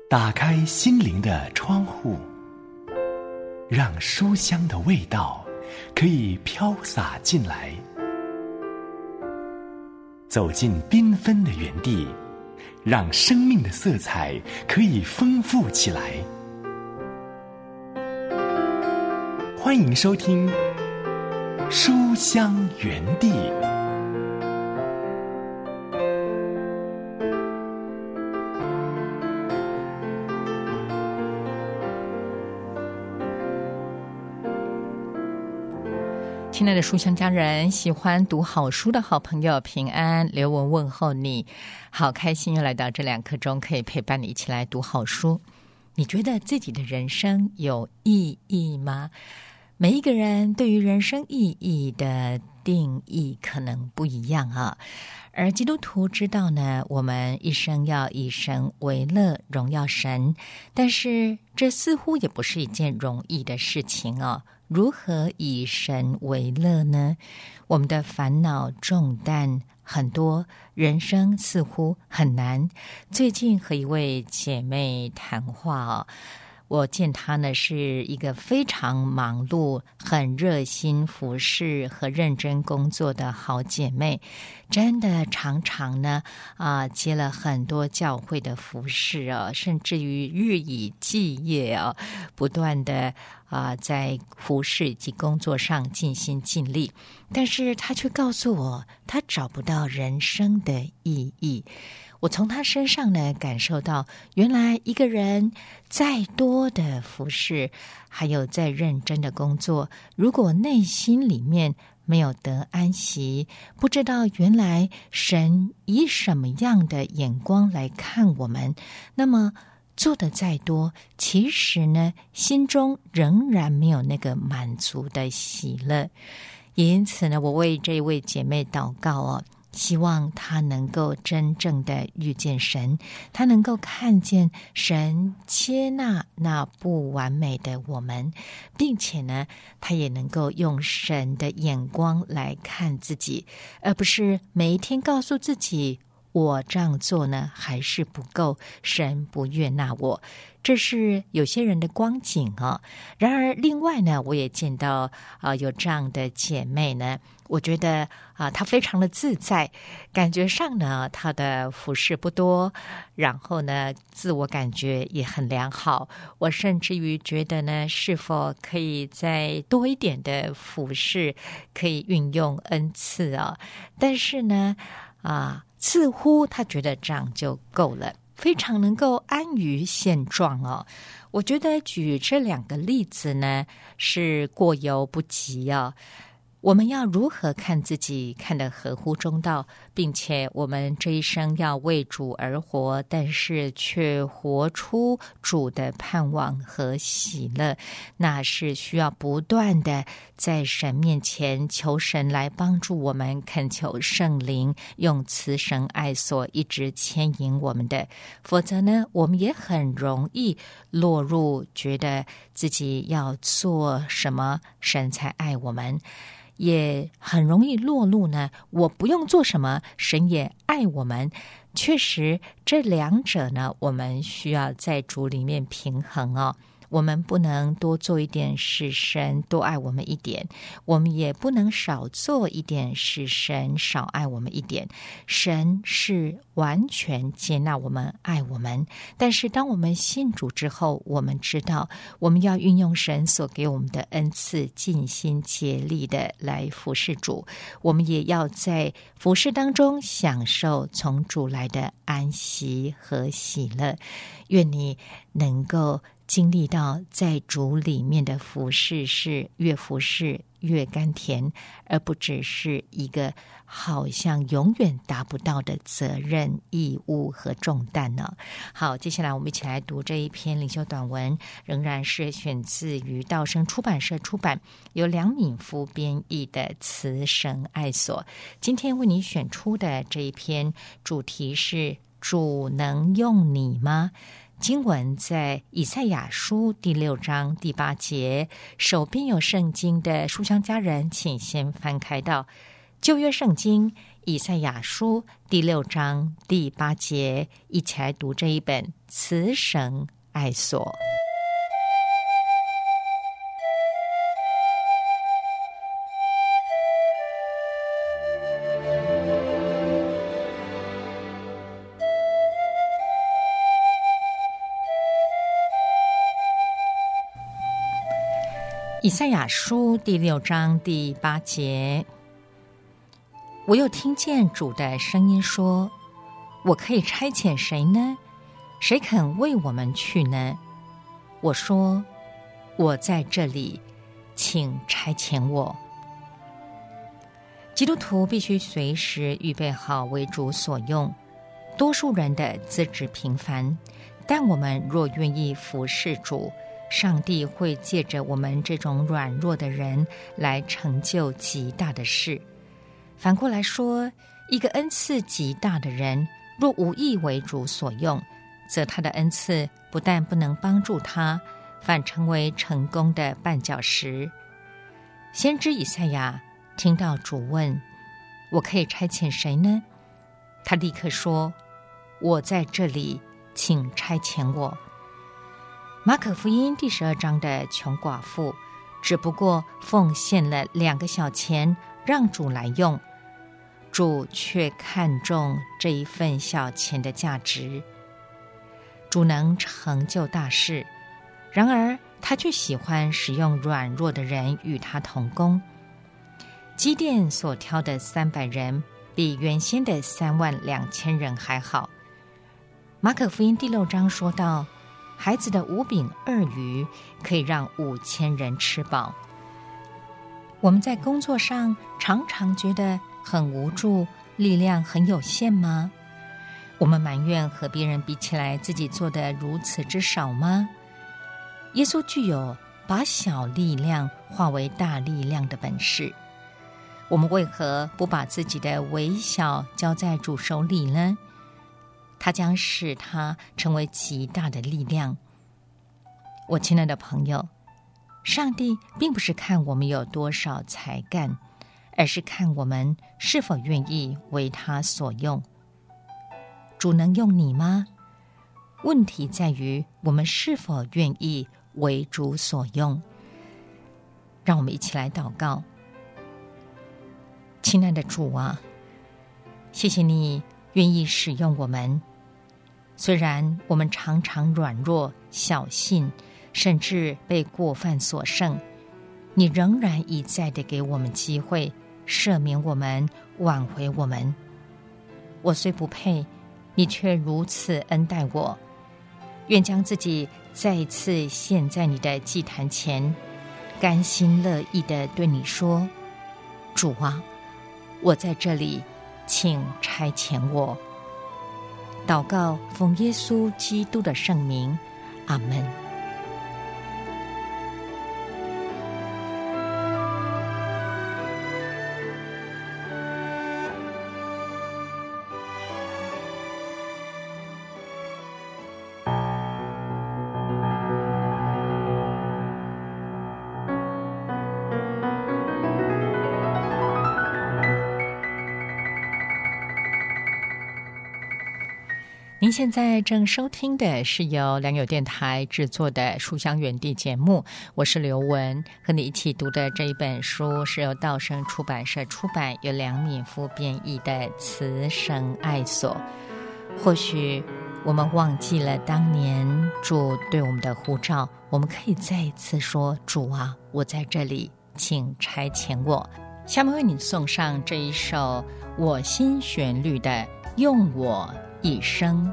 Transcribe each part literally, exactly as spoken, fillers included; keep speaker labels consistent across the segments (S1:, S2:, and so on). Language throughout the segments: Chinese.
S1: 打开心灵的窗户，让书香的味道可以飘洒进来。走进缤纷的园地，让生命的色彩可以丰富起来。欢迎收听书香园地。
S2: 亲爱的书香家人，喜欢读好书的好朋友，平安，刘文问候你。好开心又来到这两刻钟，可以陪伴你一起来读好书。你觉得自己的人生有意义吗？每一个人对于人生意义的定义可能不一样啊。而基督徒知道呢，我们一生要以神为乐，荣耀神，但是这似乎也不是一件容易的事情哦。如何以神为乐呢？我们的烦恼重担很多，人生似乎很难。最近和一位姐妹谈话哦，我见她呢是一个非常忙碌、很热心服侍和认真工作的好姐妹，真的常常呢啊、呃、接了很多教会的服侍啊，甚至于日以继夜啊，不断的啊、呃、在服侍以及工作上尽心尽力，但是她却告诉我，她找不到人生的意义。我从他身上呢感受到，原来一个人再多的服侍，还有再认真的工作，如果内心里面没有得安息，不知道原来神以什么样的眼光来看我们，那么做的再多，其实呢心中仍然没有那个满足的喜乐。也因此呢，我为这位姐妹祷告哦，希望他能够真正的遇见神，他能够看见神接纳那不完美的我们，并且呢，他也能够用神的眼光来看自己，而不是每一天告诉自己，我这样做呢还是不够，神不悦纳我。这是有些人的光景啊。然而另外呢，我也见到啊、呃、有这样的姐妹呢，我觉得啊、呃、她非常的自在，感觉上呢她的服侍不多，然后呢自我感觉也很良好。我甚至于觉得呢，是否可以再多一点的服侍，可以运用恩赐啊？但是呢啊、呃、似乎她觉得这样就够了，非常能够安于现状哦。我觉得举这两个例子呢，是过犹不及哦。我们要如何看自己，看得合乎中道，并且我们这一生要为主而活，但是却活出主的盼望和喜乐，那是需要不断的在神面前求神来帮助我们，恳求圣灵用慈神爱所一直牵引我们的。否则呢，我们也很容易落入觉得自己要做什么神才爱我们，也很容易落入呢，我不用做什么，神也爱我们。确实，这两者呢，我们需要在主里面平衡哦。我们不能多做一点使神多爱我们一点，我们也不能少做一点使神少爱我们一点。神是完全接纳我们，爱我们，但是当我们信主之后，我们知道我们要运用神所给我们的恩赐，尽心竭力的来服侍主。我们也要在服侍当中享受从主来的安息和喜乐。愿你能够经历到在主里面的服侍是越服侍越甘甜，而不只是一个好像永远达不到的责任、义务和重担呢。好，接下来我们一起来读这一篇灵修短文，仍然是选自于道生出版社出版，由梁敏夫编译的《慈神爱所》。今天为你选出的这一篇主题是主能用你吗？经文在以赛亚书第六章第八节，手边有圣经的书香家人，请先翻开到旧约圣经以赛亚书第六章第八节，一起来读这一本慈神爱所。以赛亚书第六章第八节，我又听见主的声音说，我可以差遣谁呢？谁肯为我们去呢？我说，我在这里，请差遣我。基督徒必须随时预备好为主所用。多数人的资质平凡，但我们若愿意服侍主，上帝会借着我们这种软弱的人来成就极大的事。反过来说，一个恩赐极大的人，若无意为主所用，则他的恩赐不但不能帮助他，反成为成功的绊脚石。先知以赛亚听到主问，我可以差遣谁呢？他立刻说，我在这里，请差遣我。马可福音第十二章的穷寡妇只不过奉献了两个小钱让主来用，主却看重这一份小钱的价值。主能成就大事，然而他却喜欢使用软弱的人与他同工。基甸所挑的三百人比原先的三万两千人还好。马可福音第六章说到，孩子的五饼二鱼可以让五千人吃饱。我们在工作上常常觉得很无助，力量很有限吗？我们埋怨和别人比起来，自己做得如此之少吗？耶稣具有把小力量化为大力量的本事。我们为何不把自己的微小交在主手里呢？他将使它成为极大的力量。我亲爱的朋友，上帝并不是看我们有多少才干，而是看我们是否愿意为他所用。主能用你吗？问题在于我们是否愿意为主所用。让我们一起来祷告。亲爱的主啊，谢谢你愿意使用我们，虽然我们常常软弱、小信，甚至被过犯所胜，你仍然一再地给我们机会，赦免我们，挽回我们。我虽不配，你却如此恩待我。愿将自己再一次献在你的祭坛前，甘心乐意地对你说，主啊，我在这里，请差遣我。祷告奉耶稣基督的圣名，阿们。您现在正收听的是由良友电台制作的书香园地节目，我是刘文，和你一起读的这一本书是由道生出版社出版，由梁敏夫编译的《慈神爱所》。或许我们忘记了当年主对我们的呼召，我们可以再一次说，主啊，我在这里，请差遣我。下面为你送上这一首我心旋律的用我一生。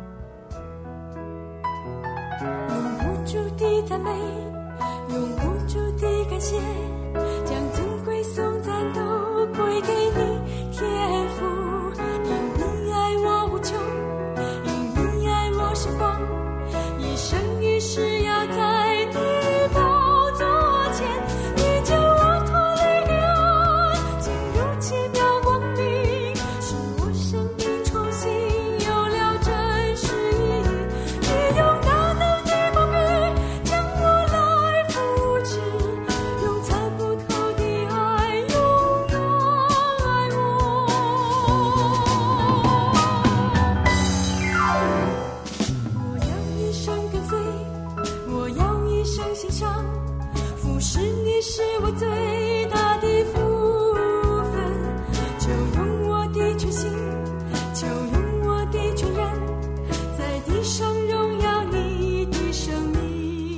S3: 用不住的赞美，用不住的感谢，将尊贵颂赞都归给你，天父。因你爱我无穷，因你爱我深广，一生一世要在你宝座前，你救我脱离黑暗，进入奇妙光明，使我生命重新有了真实意义。你用大能的膀臂将我来扶持，用猜不透的爱永远爱我。 我最大的福分。就用我的全心，就用我的全人，在地上荣耀你的生命。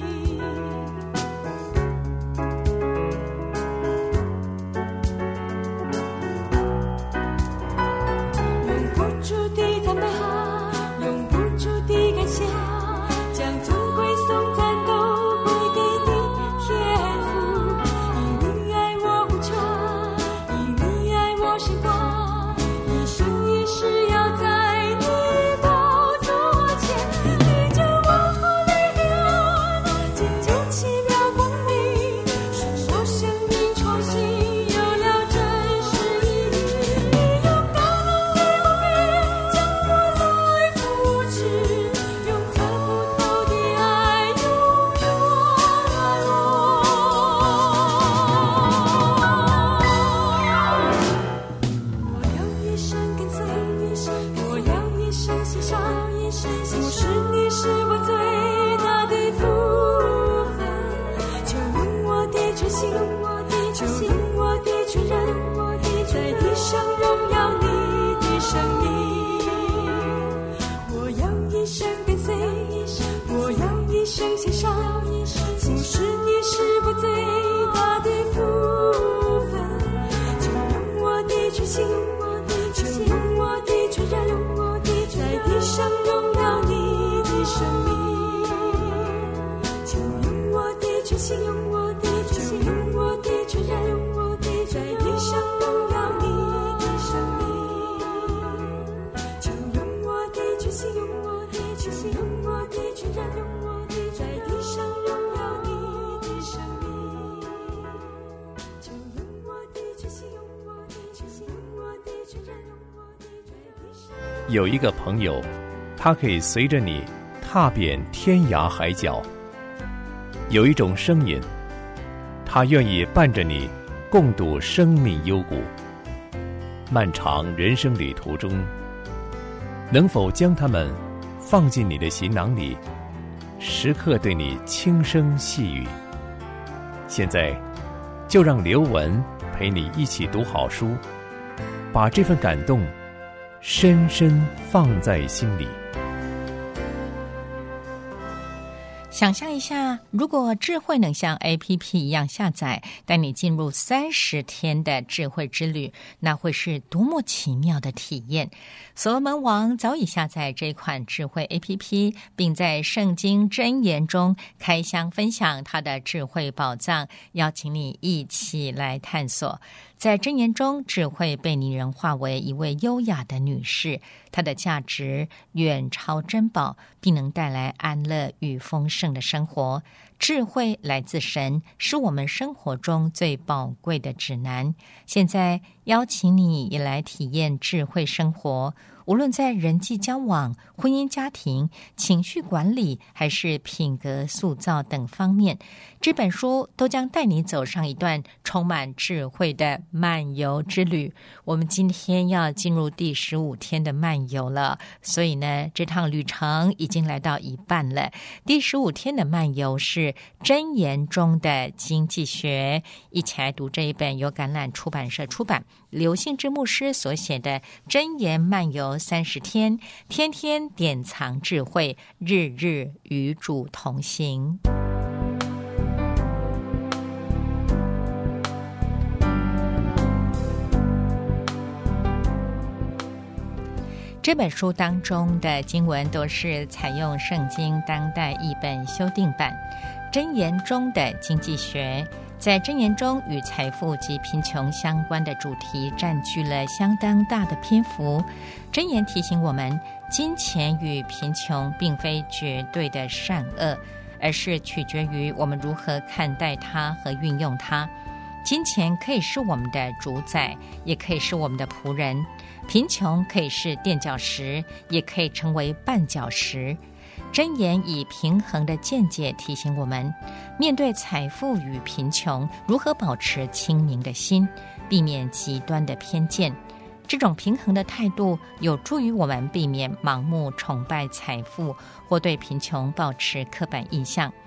S3: 用不住的赞美，用不住的感谢，将尊贵颂赞都归给你，天父。因你爱我无常，因你爱我深广，一生一世要在你宝座前。你将我脱离黑暗，进入奇妙光明，使我生命重新有了真实意义。你用大能为我背，将我来扶持，用测不透的爱永远爱我。我要一生跟随，我要一生欣赏，不是你是我最大的福分。就用我的全心，就用我的全人，在地上荣耀你的生命。我要一生跟随，我要一生欣赏，不是你是我最大的福分。就用我的全心，就用我的全人，在地上荣耀你的生命。就用我的全心，就用我的全人，在地上荣耀你的生命。就用我的全心，就用我的全人，在地上荣耀你的生命。就用我的全心，用我的全心，用我的全人，在地上。
S4: 有一个朋友，他可以随着你踏遍天涯海角。有一种声音，他愿意伴着你共度生命幽谷。漫长人生旅途中，能否将他们放进你的行囊里，时刻对你轻声细语？现在就让刘文陪你一起读好书，把这份感动深深放在心里。
S2: 想象一下，如果智慧能像 A P P 一样下载，带你进入三十天的智慧之旅，那会是多么奇妙的体验。所罗门王早已下载这款智慧 A P P， 并在圣经箴言中开箱分享他的智慧宝藏，邀请你一起来探索。在箴言中，智慧被拟人化为一位优雅的女士，她的价值远超珍宝，并能带来安乐与丰盛的生活。智慧来自神，是我们生活中最宝贵的指南。现在邀请你也来体验智慧生活，无论在人际交往、婚姻家庭、情绪管理还是品格塑造等方面，这本书都将带你走上一段充满智慧的漫游之旅。我们今天要进入第十五天的漫游了，所以呢，这趟旅程已经来到一半了。第十五天的漫游是箴言中的经济学，一起来读这一本由橄榄出版社出版，刘信之牧师所写的箴言漫游三十天，天天典藏智慧，日日与主同行。这本书当中的经文都是采用圣经当代译本修订版。箴言中的经济学，在箴言中与财富及贫穷相关的主题占据了相当大的篇幅。箴言提醒我们，金钱与贫穷并非绝对的善恶，而是取决于我们如何看待它和运用它。金钱可以是我们的主宰，也可以是我们的仆人；贫穷可以是垫脚石，也可以成为绊脚石。箴言以平衡的见解提醒我们，面对财富与贫穷，如何保持清明的心，避免极端的偏见。这种平衡的态度有助于我们避免盲目崇拜财富，或对贫穷抱持刻板印象。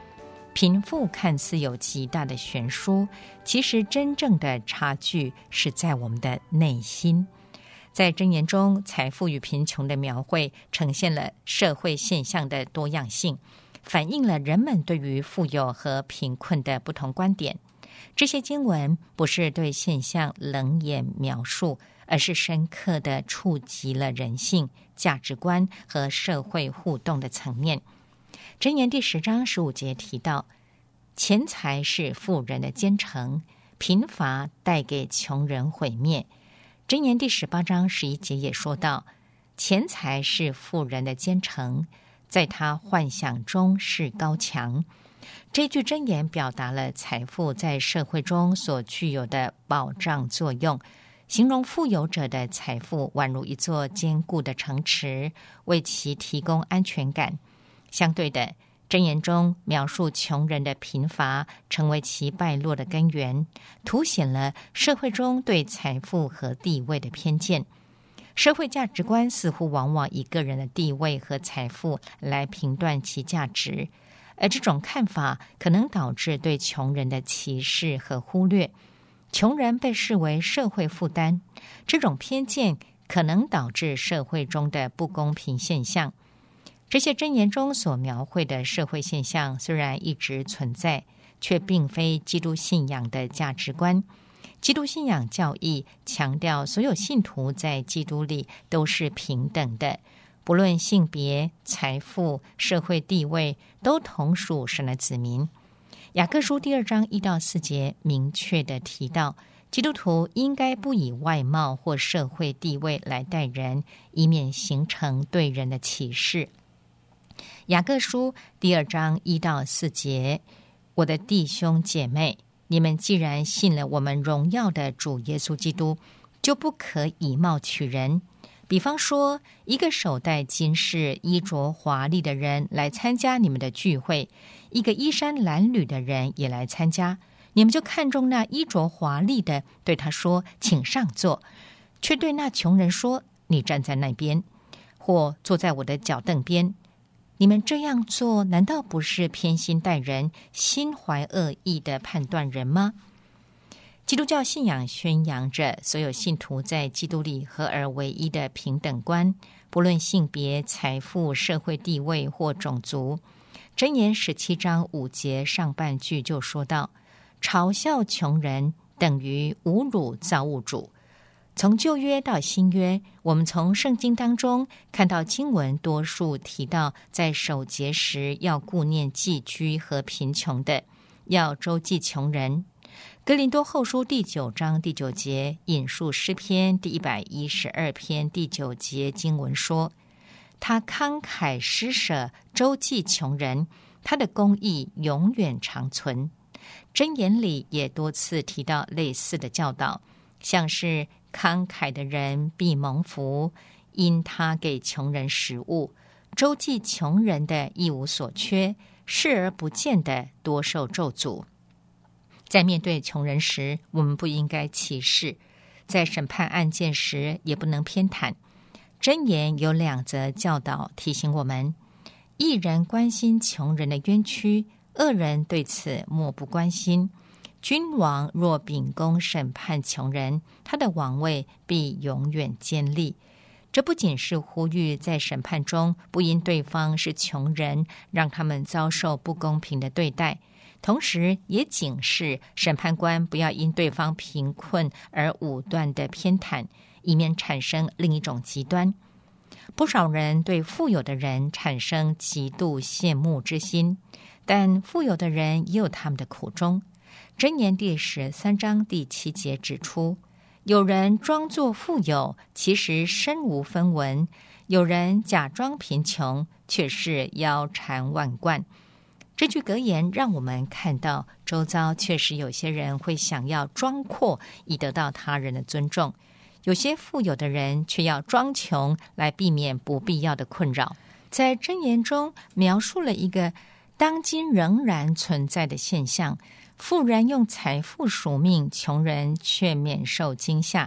S2: 贫富看似有极大的悬殊，其实真正的差距是在我们的内心。在箴言中，财富与贫穷的描绘呈现了社会现象的多样性，反映了人们对于富有和贫困的不同观点。这些经文不是对现象冷眼描述，而是深刻地触及了人性、价值观和社会互动的层面。箴言第十章十五节提到，钱财是富人的坚城，贫乏带给穷人毁灭。箴言第十八章十一节也说到，钱财是富人的坚城，在他幻想中是高墙。这句箴言表达了财富在社会中所具有的保障作用，形容富有者的财富宛如一座坚固的城池，为其提供安全感。相对的，箴言中描述穷人的贫乏成为其败落的根源，凸显了社会中对财富和地位的偏见。社会价值观似乎往往以个人的地位和财富来评断其价值，而这种看法可能导致对穷人的歧视和忽略。穷人被视为社会负担，这种偏见可能导致社会中的不公平现象。这些箴言中所描绘的社会现象虽然一直存在，却并非基督信仰的价值观。基督信仰教义强调所有信徒在基督里都是平等的，不论性别、财富、社会地位，都同属神的子民。雅各书第二章一到四节明确地提到，基督徒应该不以外貌或社会地位来待人，以免形成对人的歧视。雅各书第二章一到四节，我的弟兄姐妹，你们既然信了我们荣耀的主耶稣基督，就不可以貌取人。比方说，一个手戴金饰、衣着华丽的人来参加你们的聚会，一个衣衫褴褛的人也来参加，你们就看中那衣着华丽的，对他说：“请上座。”却对那穷人说：“你站在那边，或坐在我的脚凳边。”你们这样做，难道不是偏心待人、心怀恶意的判断人吗？基督教信仰宣扬着所有信徒在基督里合而为一的平等观，不论性别、财富、社会地位或种族。箴言十七章五节上半句就说到，嘲笑穷人等于侮辱造物主。从旧约到新约，我们从圣经当中看到经文多数提到在守节时要顾念寄居和贫穷的，要周济穷人。哥林多后书第九章第九节引述诗篇第一百一十二篇第九节经文说，他慷慨施舍，周济穷人，他的公义永远长存。箴言里也多次提到类似的教导，像是慷慨的人必蒙福，因他给穷人食物，周济穷人的一无所缺，视而不见的多受咒诅。在面对穷人时，我们不应该歧视，在审判案件时也不能偏袒。箴言有两则教导提醒我们：义人关心穷人的冤屈，恶人对此漠不关心。君王若秉公审判穷人，他的王位必永远坚立。这不仅是呼吁在审判中不因对方是穷人，让他们遭受不公平的对待，同时也警示审判官不要因对方贫困而武断的偏袒，以免产生另一种极端。不少人对富有的人产生极度羡慕之心，但富有的人也有他们的苦衷。箴言第十三章第七节指出，有人装作富有，其实身无分文；有人假装贫穷，却是腰缠万贯。这句格言让我们看到，周遭确实有些人会想要装阔，以得到他人的尊重；有些富有的人却要装穷，来避免不必要的困扰。在箴言中描述了一个当今仍然存在的现象，富人用财富赎命，穷人却免受惊吓。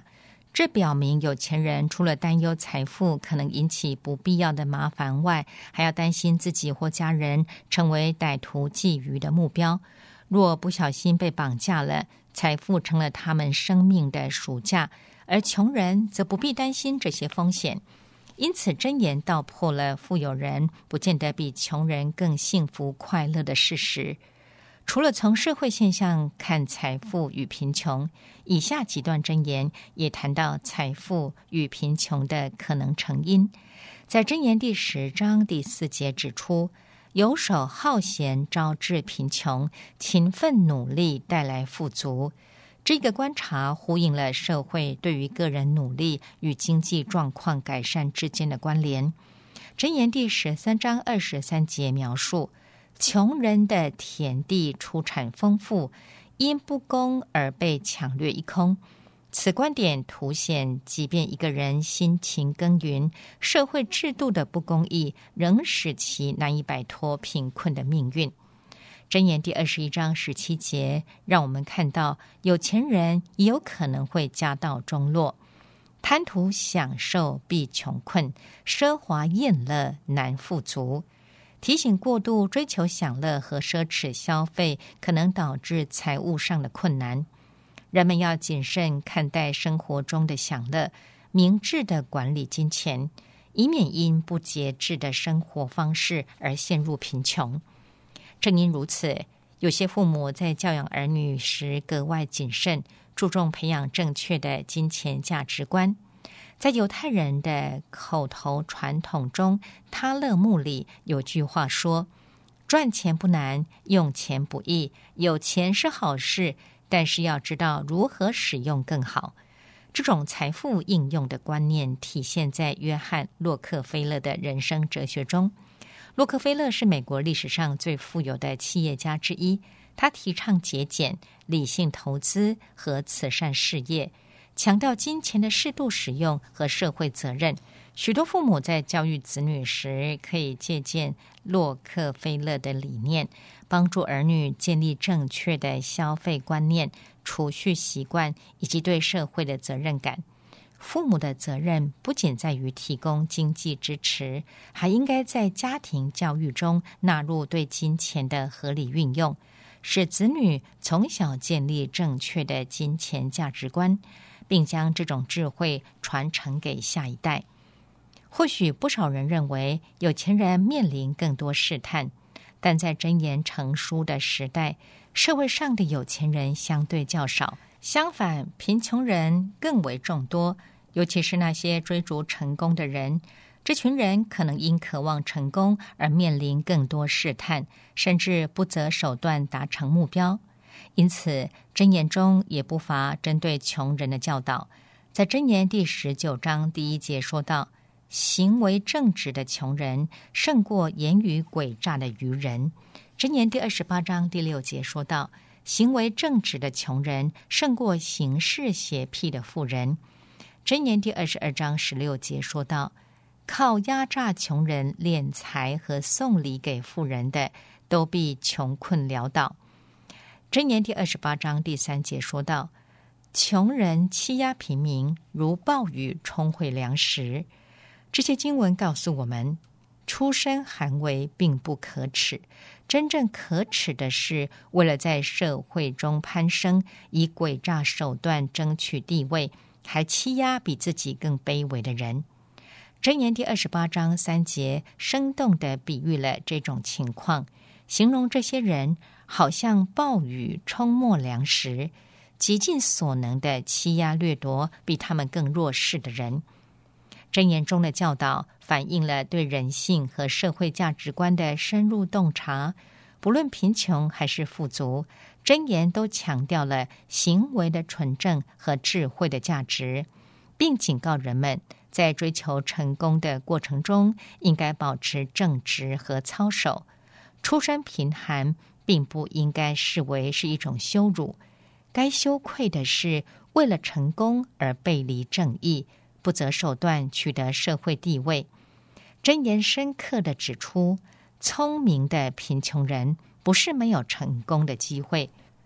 S2: 这表明有钱人除了担忧财富可能引起不必要的麻烦外，还要担心自己或家人成为歹徒觊觎的目标。若不小心被绑架了，财富成了他们生命的赎价，而穷人则不必担心这些风险。因此箴言道破了富有人不见得比穷人更幸福快乐的事实。除了从社会现象看财富与贫穷，以下几段箴言也谈到财富与贫穷的可能成因。在箴言第十章第四节指出，游手好闲招致贫穷，勤奋努力带来富足。这个观察呼应了社会对于个人努力与经济状况改善之间的关联。箴言第十三章二十三节描述，穷人的田地出产丰富，因不公而被抢掠一空。此观点凸显，即便一个人辛勤耕耘，社会制度的不公义仍使其难以摆脱贫困的命运。箴言第二十一章十七节让我们看到，有钱人也有可能会家道中落。贪图享受必穷困，奢华宴乐难富足。提醒过度追求享乐和奢侈消费可能导致财务上的困难。人们要谨慎看待生活中的享乐，明智地管理金钱，以免因不节制的生活方式而陷入贫穷。正因如此，有些父母在教养儿女时格外谨慎，注重培养正确的金钱价值观。在犹太人的口头传统中，他勒木里有句话说，赚钱不难，用钱不易，有钱是好事，但是要知道如何使用更好。这种财富应用的观念体现在约翰·洛克菲勒的人生哲学中。洛克菲勒是美国历史上最富有的企业家之一，他提倡节俭、理性投资和慈善事业，强调金钱的适度使用和社会责任。许多父母在教育子女时可以借鉴洛克菲勒的理念，帮助儿女建立正确的消费观念、储蓄习惯以及对社会的责任感。父母的责任不仅在于提供经济支持，还应该在家庭教育中纳入对金钱的合理运用，使子女从小建立正确的金钱价值观，并将这种智慧传承给下一代。或许不少人认为有钱人面临更多试探，但在箴言成书的时代，社会上的有钱人相对较少，相反，贫穷人更为众多，尤其是那些追逐成功的人。这群人可能因渴望成功而面临更多试探，甚至不择手段达成目标。因此，箴言中也不乏针对穷人的教导。在箴言第十九章第一节说道，行为正直的穷人胜过言语诡诈的愚人。箴言第二十八章第六节说道，行为正直的穷人胜过行事邪僻的富人。箴言第二十二章十六节说道，靠压榨穷人敛财和送礼给富人的，都必穷困潦倒。箴言第二十八章第三节说道，穷人欺压平民，如暴雨冲毁粮食。这些经文告诉我们，出身寒微并不可耻，真正可耻的是为了在社会中攀升，以诡诈手段争取地位，还欺压比自己更卑微的人。箴言第二十八章三节生动地比喻了这种情况，形容这些人好像暴雨冲没粮食，极尽所能地欺压掠夺比他们更弱势的人。箴言中的教导反映了对人性和社会价值观的深入洞察，不论贫穷还是富足，箴言都强调了行为的纯正和智慧的价值，并警告人们在追求成功的过程中应该保持正直和操守。出身贫寒并不应该视为是一种羞辱，该羞愧的是为了成功而背离正义，不择手段取得社会地位。箴言深刻地指出，聪明的贫穷人不是没有成功的机会，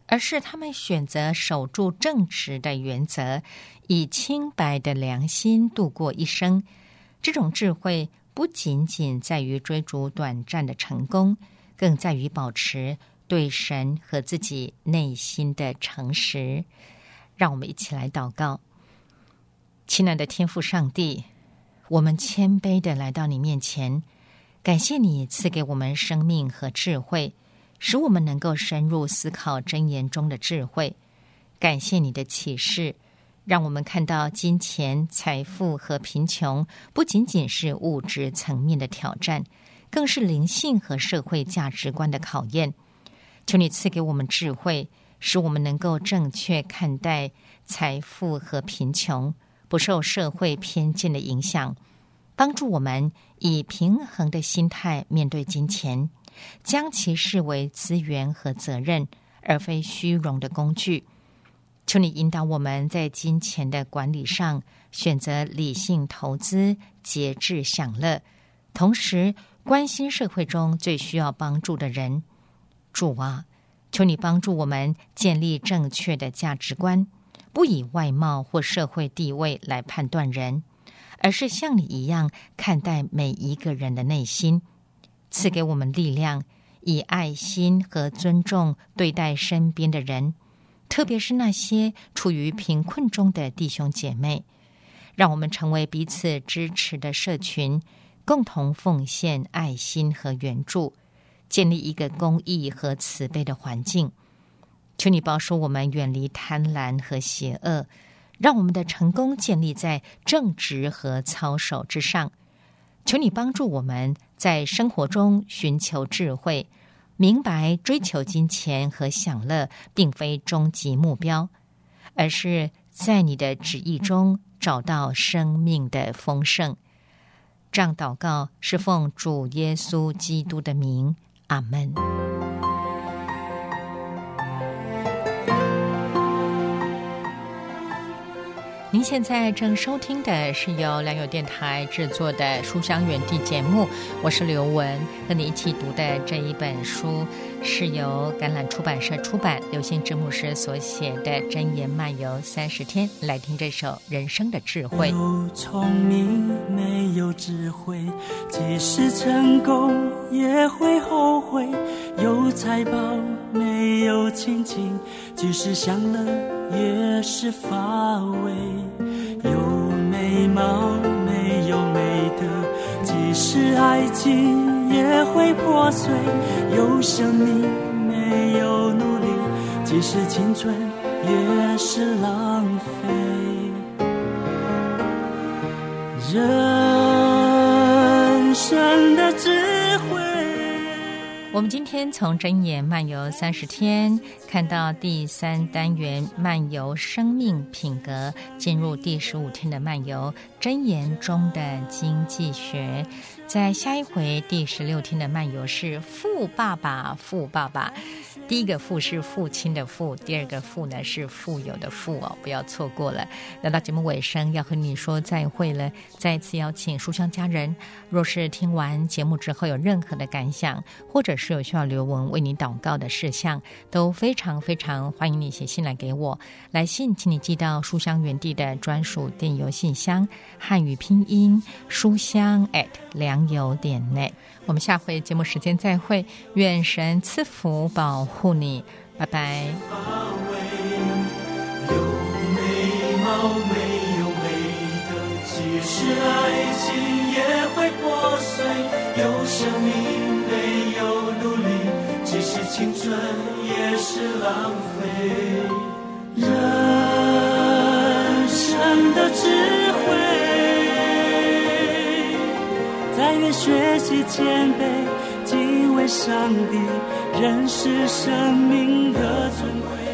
S2: 而是他们选择守住正直的原则，以清白的良心度过一生。这种智慧不仅仅在于追逐短暂的成功，更在于保持对神和自己内心的诚实。让我们一起来祷告。亲爱的天父上帝，我们谦卑地来到你面前，感谢你赐给我们生命和智慧，使我们能够深入思考箴言中的智慧。感谢你的启示，让我们看到金钱、财富和贫穷不仅仅是物质层面的挑战，更是灵性和社会价值观的考验。求你赐给我们智慧，使我们能够正确看待财富和贫穷，不受社会偏见的影响，帮助我们以平衡的心态面对金钱，将其视为资源和责任，而非虚荣的工具。求你引导我们在金钱的管理上选择理性投资，节制享乐，同时关心社会中最需要帮助的人。主啊，求你帮助我们建立正确的价值观，不以外貌或社会地位来判断人，而是像你一样看待每一个人的内心。赐给我们力量，以爱心和尊重对待身边的人，特别是那些处于贫困中的弟兄姐妹。让我们成为彼此支持的社群，共同奉献爱心和援助，建立一个公义和慈悲的环境。求你保守我们远离贪婪和邪恶，让我们的成功建立在正直和操守之上。求你帮助我们在生活中寻求智慧，明白追求金钱和享乐并非终极目标，而是在你的旨意中找到生命的丰盛。这样祷告是奉主耶稣基督的名，阿们。您现在正收听的是由良友电台制作的书香园地节目，我是刘文，和你一起读的这一本书是由橄榄出版社出版，刘信之牧师所写的《箴言漫游三十天》。来听这首人生的智慧。
S5: 有聪明没有智慧，即使成功也会后悔；有财宝没有亲情，即使享乐也是乏味；有美貌没有美德，即使爱情也会破碎；有生命没有努力，即使青春也是浪费。人生的智慧。
S2: 我们今天从箴言漫游三十天看到第三单元漫游生命品格，进入第十五天的漫游箴言中的经济学。在下一回第十六天的漫游是富爸爸富爸爸。第一个富是父亲的富，第二个富呢是富有的富哦，不要错过了。来到节目尾声，要和你说再会了。再次邀请书香家人，若是听完节目之后有任何的感想，或者是有需要刘文为你祷告的事项，都非常非常欢迎你写信来给我。来信请你寄到书香园地的专属电邮信箱，汉语拼音书香 at 良友点 net。我们下回节目时间再会，愿神赐福保护你，拜拜。
S5: 有美貌没有美德，即使爱情也会破碎；有生命没有努力，即使青春也是浪费。人生的智慧，但愿学习谦卑，敬畏上帝，认识生命的尊贵。